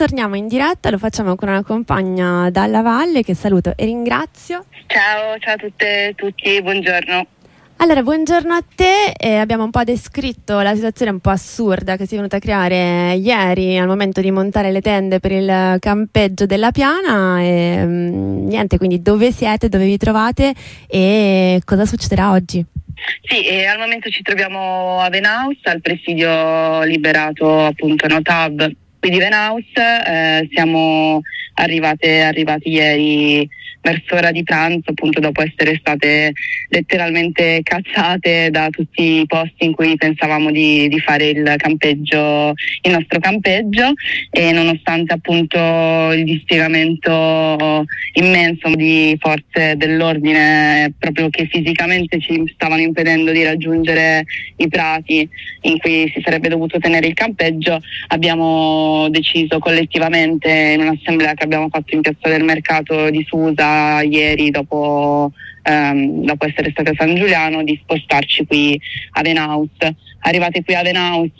Torniamo in diretta, lo facciamo con una compagna dalla Valle che saluto e ringrazio. Ciao a tutte e tutti, buongiorno. Allora, buongiorno a te. Abbiamo un po' descritto la situazione un po' assurda che si è venuta a creare ieri al momento di montare le tende per il campeggio della Piana. Niente, quindi dove siete, dove vi trovate e cosa succederà oggi? Sì, al momento ci troviamo a Venaus, al presidio liberato appunto Notab qui di Venaus. Siamo arrivati ieri verso ora di pranzo, appunto dopo essere state letteralmente cacciate da tutti i posti in cui pensavamo di fare il nostro campeggio, e nonostante appunto il dispiegamento immenso di forze dell'ordine proprio che fisicamente ci stavano impedendo di raggiungere i prati in cui si sarebbe dovuto tenere il campeggio, abbiamo deciso collettivamente in un'assemblea che abbiamo fatto in Piazza del Mercato di Susa ieri dopo essere state a San Giuliano di spostarci qui a Venaus. Arrivate qui a Venaus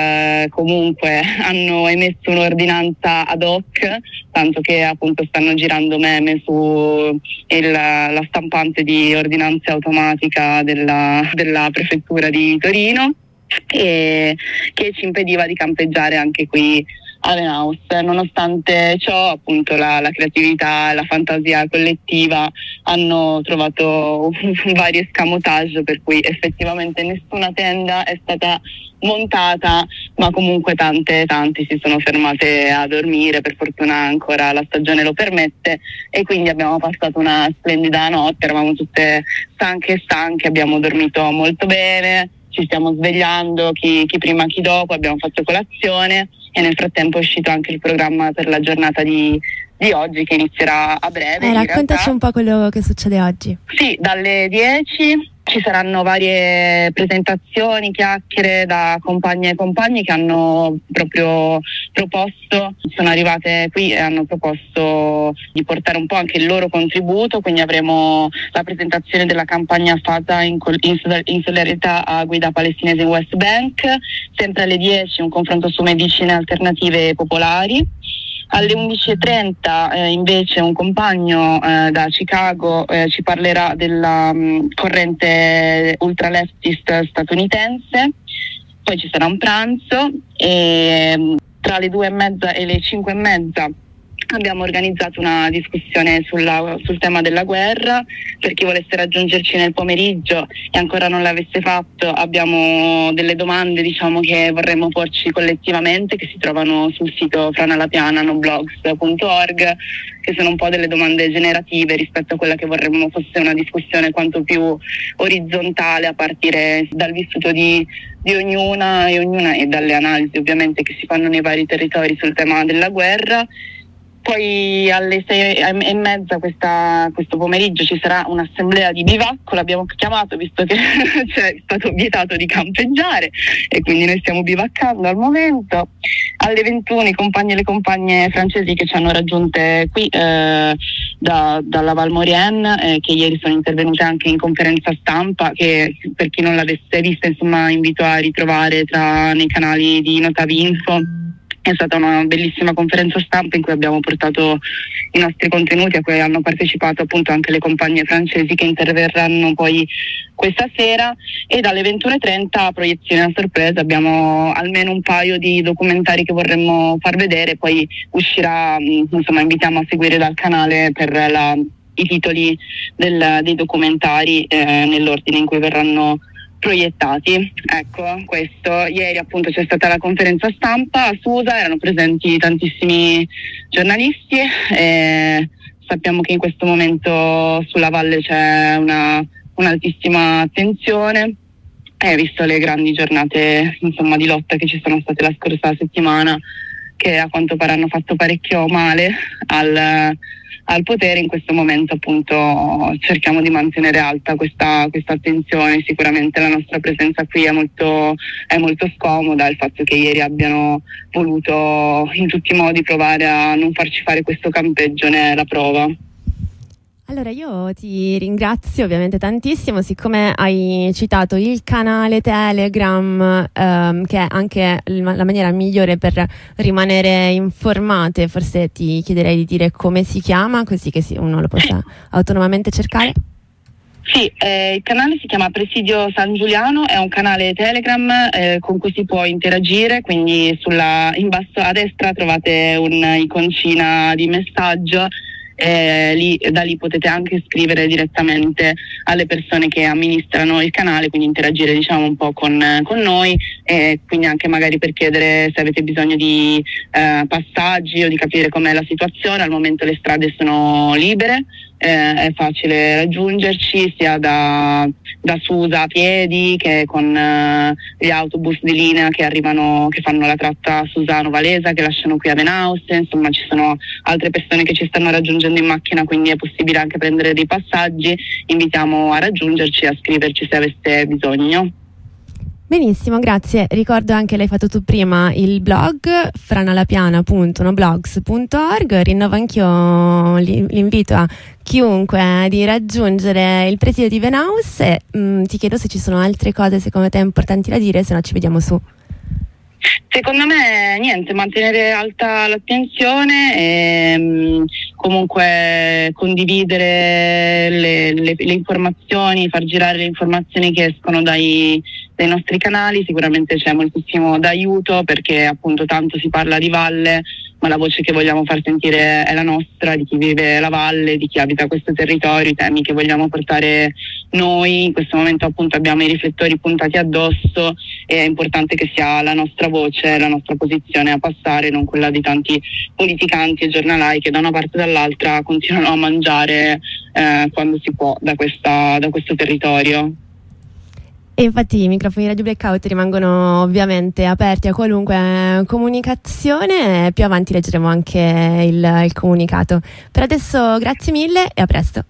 comunque hanno emesso un'ordinanza ad hoc, tanto che appunto stanno girando meme su la stampante di ordinanze automatica della prefettura di Torino, che ci impediva di campeggiare anche qui a Venaus. Nonostante ciò, appunto, la creatività e la fantasia collettiva hanno trovato vari escamotage, per cui effettivamente nessuna tenda è stata montata, ma comunque tante si sono fermate a dormire. Per fortuna ancora la stagione lo permette, e quindi abbiamo passato una splendida notte. Eravamo tutte stanche, abbiamo dormito molto bene, ci stiamo svegliando chi prima chi dopo, abbiamo fatto colazione e nel frattempo è uscito anche il programma per la giornata di oggi, che inizierà a breve. Raccontaci un po' quello che succede oggi. Sì, dalle 10 ci saranno varie presentazioni, chiacchiere da compagne e compagni che hanno proprio sono arrivate qui e hanno proposto di portare un po' anche il loro contributo. Quindi avremo la presentazione della campagna fatta in solidarietà a guida palestinese in West Bank, sempre alle 10 un confronto su medicine alternative popolari. Alle 11.30 invece un compagno da Chicago ci parlerà della corrente ultraleftist statunitense. Poi ci sarà un pranzo e tra le 2:30 e le 5:30 abbiamo organizzato una discussione sul tema della guerra. Per chi volesse raggiungerci nel pomeriggio e ancora non l'avesse fatto, abbiamo delle domande che vorremmo porci collettivamente, che si trovano sul sito franalapiana.noblogs.org, che sono un po' delle domande generative rispetto a quella che vorremmo fosse una discussione quanto più orizzontale, a partire dal vissuto di ognuna e dalle analisi ovviamente che si fanno nei vari territori sul tema della guerra. Poi alle 6:30 questo pomeriggio ci sarà un'assemblea di bivacco, l'abbiamo chiamato visto che è stato vietato di campeggiare, e quindi noi stiamo bivaccando al momento. Alle 21 i compagni e le compagne francesi che ci hanno raggiunte qui dalla Val Maurienne, che ieri sono intervenute anche in conferenza stampa, che per chi non l'avesse vista invito a ritrovare nei canali di Notavinfo. È stata una bellissima conferenza stampa in cui abbiamo portato i nostri contenuti, a cui hanno partecipato appunto anche le compagne francesi che interverranno poi questa sera. E dalle 21:30 proiezione a sorpresa, abbiamo almeno un paio di documentari che vorremmo far vedere, poi uscirà, invitiamo a seguire dal canale per i titoli dei documentari nell'ordine in cui verranno proiettati. Ecco, questo. Ieri appunto c'è stata la conferenza stampa a Susa, erano presenti tantissimi giornalisti e sappiamo che in questo momento sulla valle c'è un'altissima attenzione, visto le grandi giornate di lotta che ci sono state la scorsa settimana, che a quanto pare hanno fatto parecchio male al potere. In questo momento appunto cerchiamo di mantenere alta questa attenzione. Sicuramente la nostra presenza qui è molto scomoda, il fatto che ieri abbiano voluto in tutti i modi provare a non farci fare questo campeggio ne è la prova. Allora, io ti ringrazio ovviamente tantissimo, siccome hai citato il canale Telegram, che è anche la maniera migliore per rimanere informate, forse ti chiederei di dire come si chiama, così che uno lo possa autonomamente cercare. Sì, il canale si chiama Presidio San Giuliano, è un canale Telegram con cui si può interagire, quindi in basso a destra trovate un'iconcina di messaggio. Da lì potete anche scrivere direttamente alle persone che amministrano il canale, quindi interagire diciamo un po' con noi, e quindi anche magari per chiedere se avete bisogno di passaggi o di capire com'è la situazione. Al momento le strade sono libere, è facile raggiungerci sia da Susa a piedi che con gli autobus di linea che fanno la tratta Susano-Valesa, che lasciano qui a Venaus. Insomma, ci sono altre persone che ci stanno raggiungendo in macchina, quindi è possibile anche prendere dei passaggi. Invitiamo a raggiungerci e a scriverci se aveste bisogno. Benissimo, grazie. Ricordo anche, l'hai fatto tu prima, il blog franalapiana.noblogs.org. Rinnovo anch'io l'invito a chiunque di raggiungere il presidio di Venaus e ti chiedo se ci sono altre cose secondo te importanti da dire, se no ci vediamo su. Secondo me niente, mantenere alta l'attenzione e comunque condividere le informazioni, far girare le informazioni che escono dai nostri canali. Sicuramente c'è moltissimo d'aiuto, perché appunto tanto si parla di valle, ma la voce che vogliamo far sentire è la nostra, di chi vive la valle, di chi abita questo territorio, i temi che vogliamo portare noi. In questo momento appunto abbiamo i riflettori puntati addosso e è importante che sia la nostra voce, la nostra posizione a passare, non quella di tanti politicanti e giornalai che da una parte e dall'altra continuano a mangiare quando si può da questo territorio. E infatti i microfoni di Radio Blackout rimangono ovviamente aperti a qualunque comunicazione, più avanti leggeremo anche il comunicato. Per adesso grazie mille e a presto.